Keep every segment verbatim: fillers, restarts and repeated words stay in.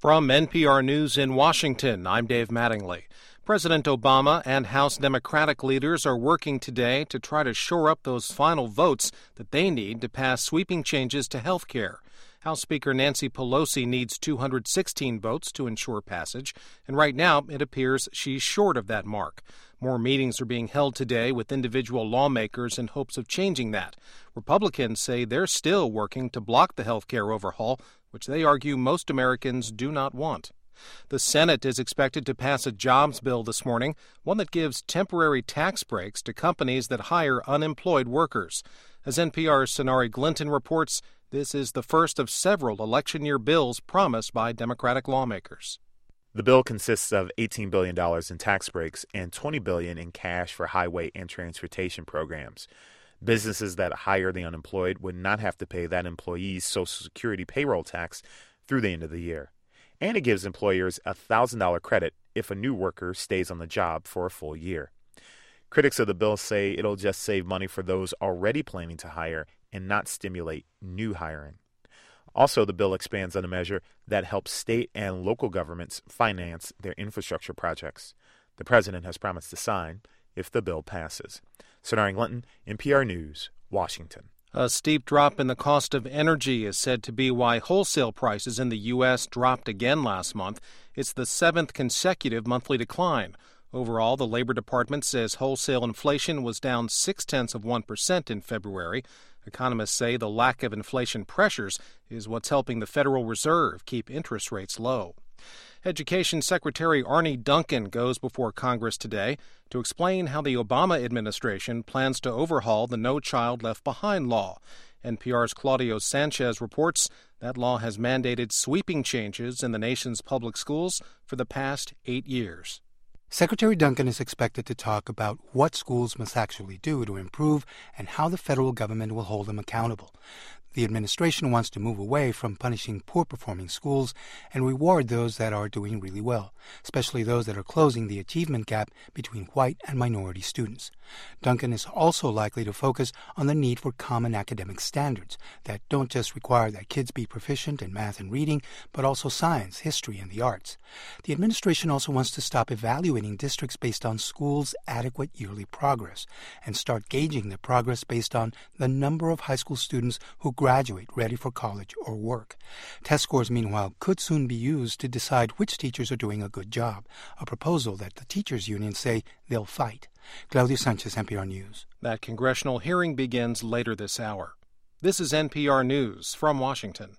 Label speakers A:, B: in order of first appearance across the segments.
A: From N P R News in Washington, I'm Dave Mattingly. President Obama and House Democratic leaders are working today to try to shore up those final votes that they need to pass sweeping changes to health care. House Speaker Nancy Pelosi needs two hundred sixteen votes to ensure passage, and right now it appears she's short of that mark. More meetings are being held today with individual lawmakers in hopes of changing that. Republicans say they're still working to block the health care overhaul, which they argue most Americans do not want. The Senate is expected to pass a jobs bill this morning, one that gives temporary tax breaks to companies that hire unemployed workers. As N P R's Sonari Glinton reports, this is the first of several election year bills promised by Democratic lawmakers.
B: The bill consists of eighteen billion dollars in tax breaks and twenty billion dollars in cash for highway and transportation programs. Businesses that hire the unemployed would not have to pay that employee's Social Security payroll tax through the end of the year. And it gives employers a one thousand dollars credit if a new worker stays on the job for a full year. Critics of the bill say it'll just save money for those already planning to hire and not stimulate new hiring. Also, the bill expands on a measure that helps state and local governments finance their infrastructure projects. The president has promised to sign if the bill passes. Sonari Glinton, N P R News, Washington.
A: A steep drop in the cost of energy is said to be why wholesale prices in the U S dropped again last month. It's the seventh consecutive monthly decline. Overall, the Labor Department says wholesale inflation was down six-tenths of one percent in February. Economists say the lack of inflation pressures is what's helping the Federal Reserve keep interest rates low. Education Secretary Arne Duncan goes before Congress today to explain how the Obama administration plans to overhaul the No Child Left Behind law. N P R's Claudio Sanchez reports that law has mandated sweeping changes in the nation's public schools for the past eight years.
C: Secretary Duncan is expected to talk about what schools must actually do to improve and how the federal government will hold them accountable. The administration wants to move away from punishing poor-performing schools and reward those that are doing really well, especially those that are closing the achievement gap between white and minority students. Duncan is also likely to focus on the need for common academic standards that don't just require that kids be proficient in math and reading, but also science, history, and the arts. The administration also wants to stop evaluating districts based on schools' adequate yearly progress and start gauging their progress based on the number of high school students who graduate ready for college or work. Test scores, meanwhile, could soon be used to decide which teachers are doing a good job, a proposal that the teachers' unions say they'll fight. Claudio Sanchez, N P R News.
A: That congressional hearing begins later this hour. This is N P R News from Washington.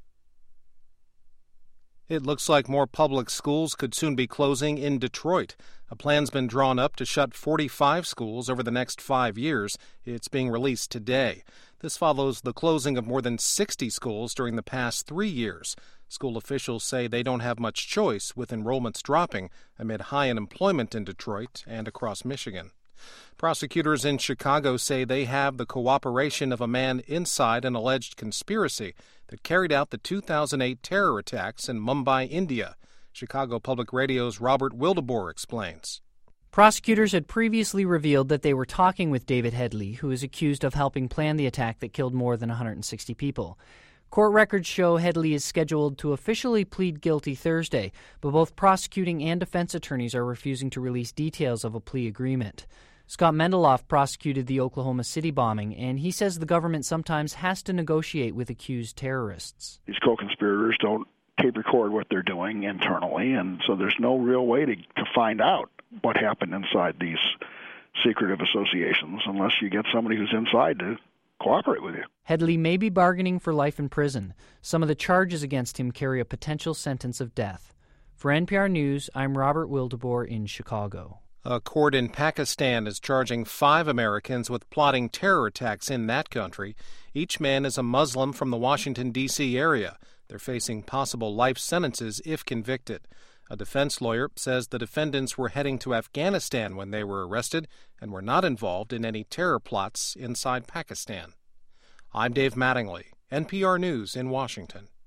A: It looks like more public schools could soon be closing in Detroit. A plan's been drawn up to shut forty-five schools over the next five years. It's being released today. This follows the closing of more than sixty schools during the past three years. School officials say they don't have much choice with enrollments dropping amid high unemployment in Detroit and across Michigan. Prosecutors in Chicago say they have the cooperation of a man inside an alleged conspiracy that carried out the two thousand eight terror attacks in Mumbai, India. Chicago Public Radio's Robert Wildeboer explains.
D: Prosecutors had previously revealed that they were talking with David Headley, who is accused of helping plan the attack that killed more than one hundred sixty people. Court records show Headley is scheduled to officially plead guilty Thursday, but both prosecuting and defense attorneys are refusing to release details of a plea agreement. Scott Mendeloff prosecuted the Oklahoma City bombing, and he says the government sometimes has to negotiate with accused terrorists.
E: These co-conspirators don't tape record what they're doing internally, and so there's no real way to, to find out what happened inside these secretive associations unless you get somebody who's inside to cooperate with you.
D: Headley may be bargaining for life in prison. Some of the charges against him carry a potential sentence of death. For N P R News, I'm Robert Wildeboer in Chicago.
A: A court in Pakistan is charging five Americans with plotting terror attacks in that country. Each man is a Muslim from the Washington, D C area. They're facing possible life sentences if convicted. A defense lawyer says the defendants were heading to Afghanistan when they were arrested and were not involved in any terror plots inside Pakistan. I'm Dave Mattingly, N P R News in Washington.